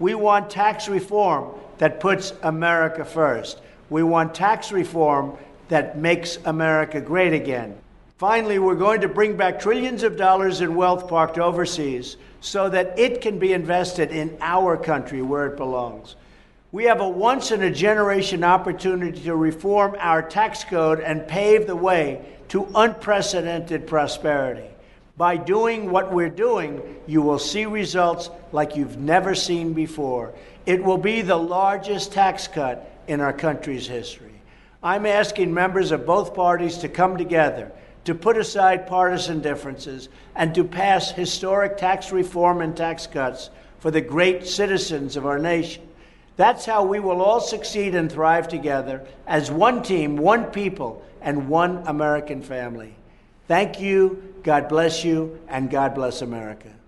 We want tax reform that puts America first. We want tax reform that makes America great again. Finally, we're going to bring back trillions of dollars in wealth parked overseas so that it can be invested in our country where it belongs. We have a once-in-a-generation opportunity to reform our tax code and pave the way to unprecedented prosperity. By doing what we're doing, you will see results like you've never seen before. It will be the largest tax cut in our country's history. I'm asking members of both parties to come together, to put aside partisan differences, and to pass historic tax reform and tax cuts for the great citizens of our nation. That's how we will all succeed and thrive together as one team, one people, and one American family. Thank you, God bless you, and God bless America.